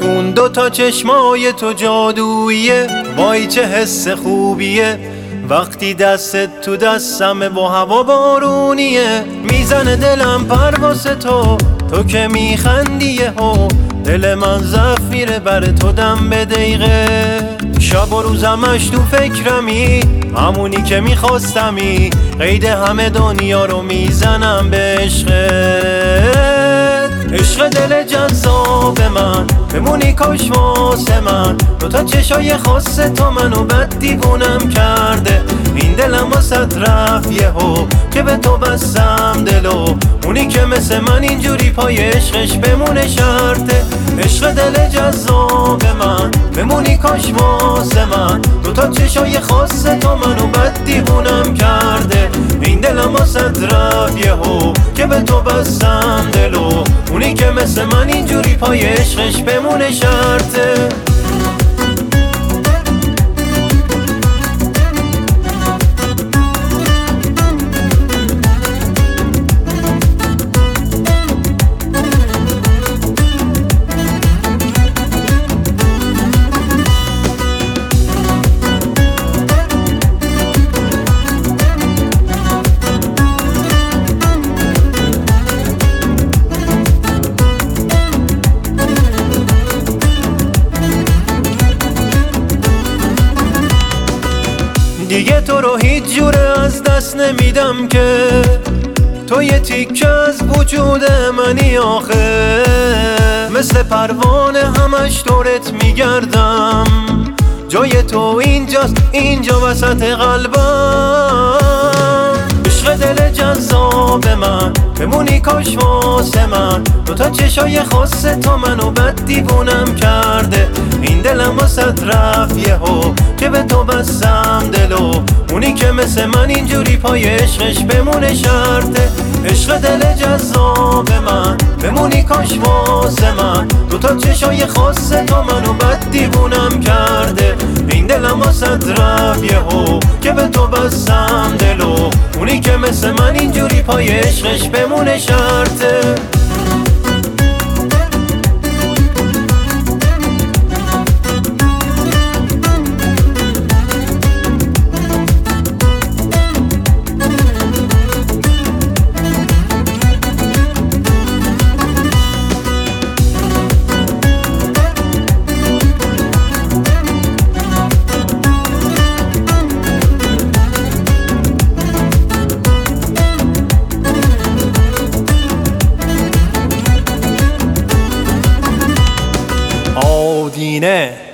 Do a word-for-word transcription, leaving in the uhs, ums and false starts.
اون دوتا چشمای تو جادوییه، وای چه حس خوبیه وقتی دستت تو دستمه و هوا بارونیه. میزنه دلم پرواز تو، تو که میخندیه ها، دل من ضعف میره بر تو دم به دقیقه. شب و روزمش تو فکرمی، همونی که میخواستمی، قید همه دنیا رو میزنم به عشقت. عشق دل جذاب من، بمونی کاش واسه من، دوتا چشای خاص تو منو بد دیوونم کرده. این دلم واسه رفت یهو که به تو بستم دلو، اونی که مثل من اینجوری پای عشقش بمونه شرطه. عشق دل جذاب من، بمونی کاش واسه من، دوتا چشای خاص تو منو بد دیوونم کرده. این دلم واسه رفت یهو که به تو بستم دلو، اونی که مثل من اینجوری پای عشقش بمونه شرطه. دیگه تو رو هیچ جوره از دست نمیدم که، تو یه تیکه از وجود منی آخه. مثل پروانه همش دورت میگردم، جای تو اینجاست، اینجا وسط قلبم. عشق دل جذاب من، بمونی کاش واسه من، دوتا چشای خاص تو منو بد دیوونم کرده. این دلم واسه رفت یهو که به تو بستم دلو، اونی که مثل من اینجوری پای عشقش بمونه شرطه. عشق دل جذاب من، بمونی کاش واسه من، دوتا چشای خاص تو منو بد دیوونم کرده. این دلم واسه رفت یهو که به تو بستم دلو، اونی که مثل من اینجوری پای عشقش بمونه شرطه. آدینه